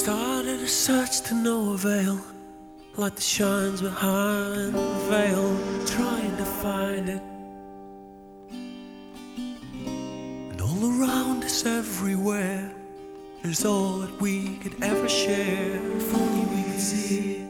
started a search to no avail, like the shines behind the veil, trying to find it. And all around us everywhere is all that we could ever share. If only we could see it.